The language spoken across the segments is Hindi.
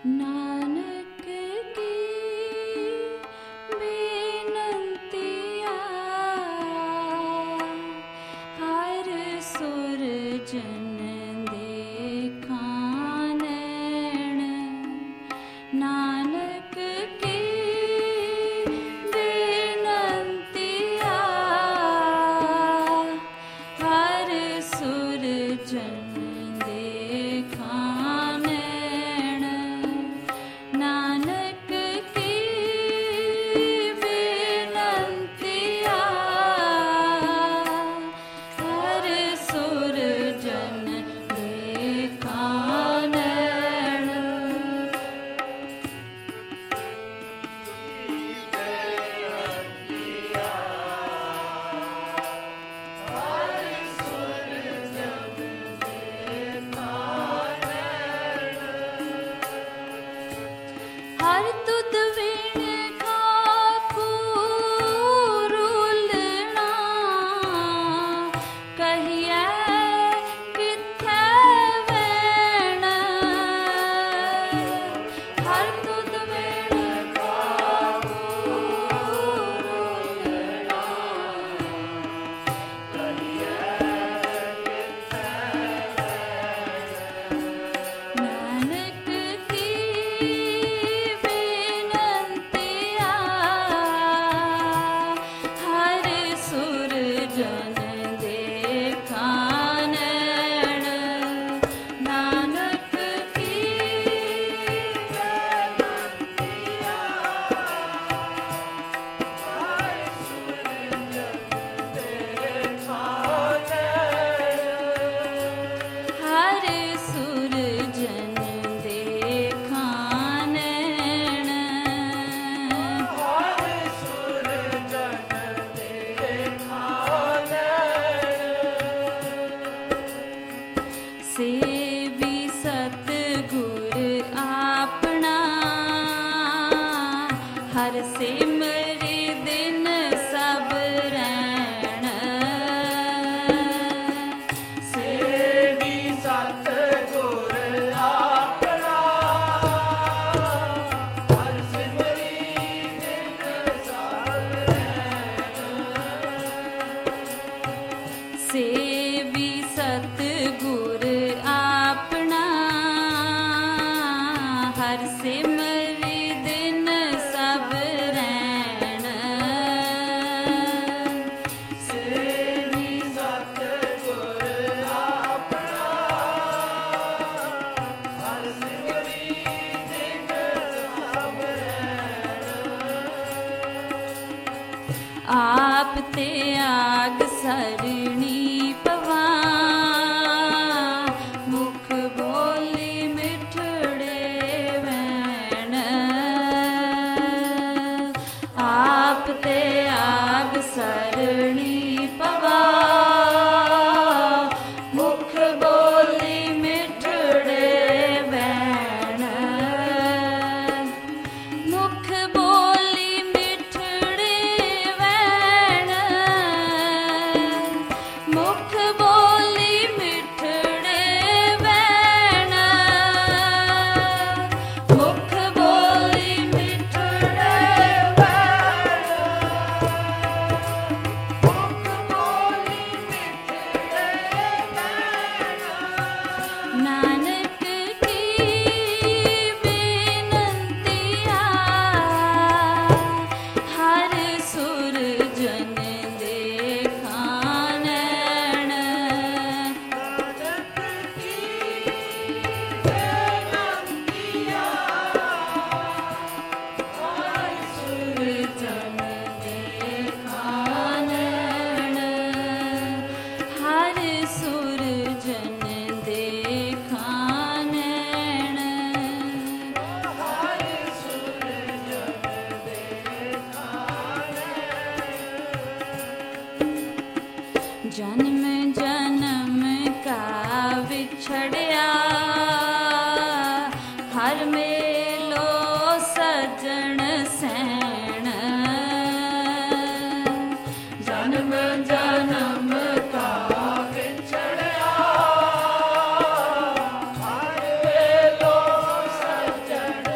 नानक की बेनंतिया हर सुर जन देखा नैण। नानक की बेनंतिया हर सुर जन आप ते आग सरणी पवा मुख बोली मिठड़े वैण। आप ते आग सरणी पवा मुख बोली मिठड़े वैण। मुख बोली मुख बोली मिठड़े वैण। मुख बोली मिठड़े वैण। मुख बोली मिठड़े वैण। नानक की बेनंतिया हर सुर जन जन्म जन्म का बिछड़िया हर मेलो सजन सैण। जन्म जन्म का बिछड़िया हर मेलो सजन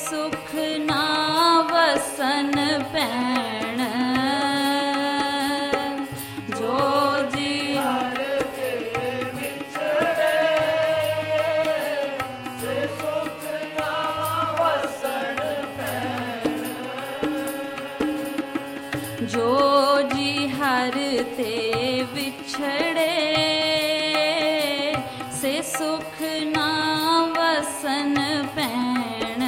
सुख ना वसन पैण जो जी हर के विछड़े से सुख ना वसन पैण जो जी हर ते विछड़े से सुख ना वसन पैण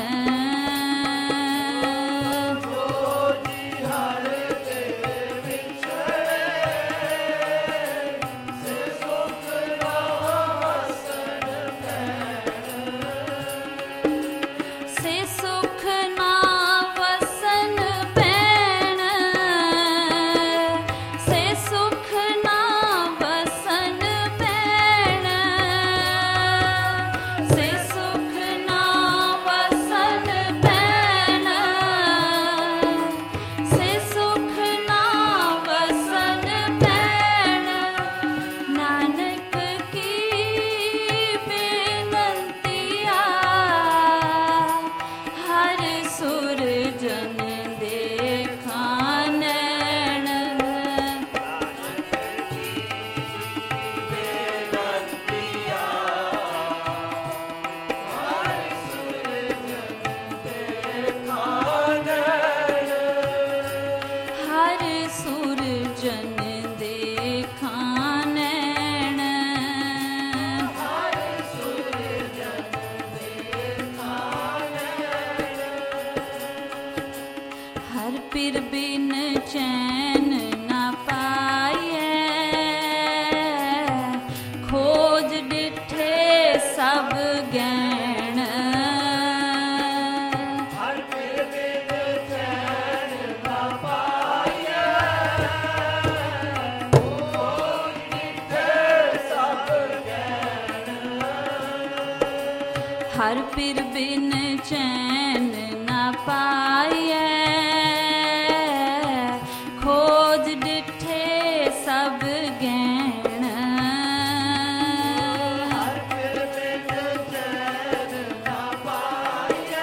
जो जी हर के विछड़े से सुख ना वसन पैण से सुख ना वसन पैण से सुख ना वसन पैण से सुख ना वसन पैण से सुख ना वसन पैण नानक की बेनंतिया हर सुर जन देखा नैण बेनंतिया हर सुर जन देखा नैण हर सुर जन देखा नैण हर सुर जन देखा नैण हर पिर बिन चैन न पाए खोज डिठे सब गैण हर पिर बिन चैन न पाइए खोज डिठे सब गैण हर पिर बिन चैन न पाए खोज डिठे सब गैण हर पिर बिन चैन न पाइए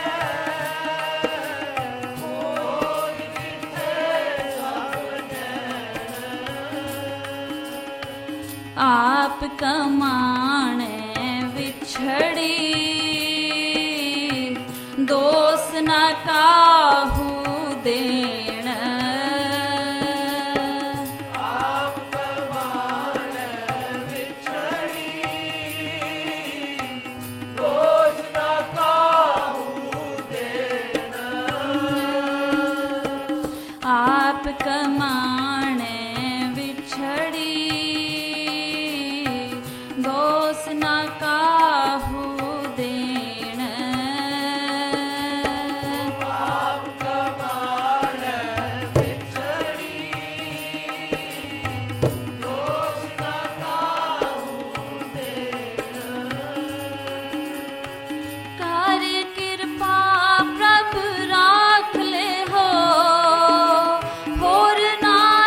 खोज डिठे सब गैण आप कमाणे विछड़ी दोष न काहू देण आप कमान विछड़ी दोष न काहू देन आप कमाणे विछड़ी दोष न काहू देण आप कमान विछड़ी दोष न काहू देन कार्य कृपा प्रभु राख ले हो होर ना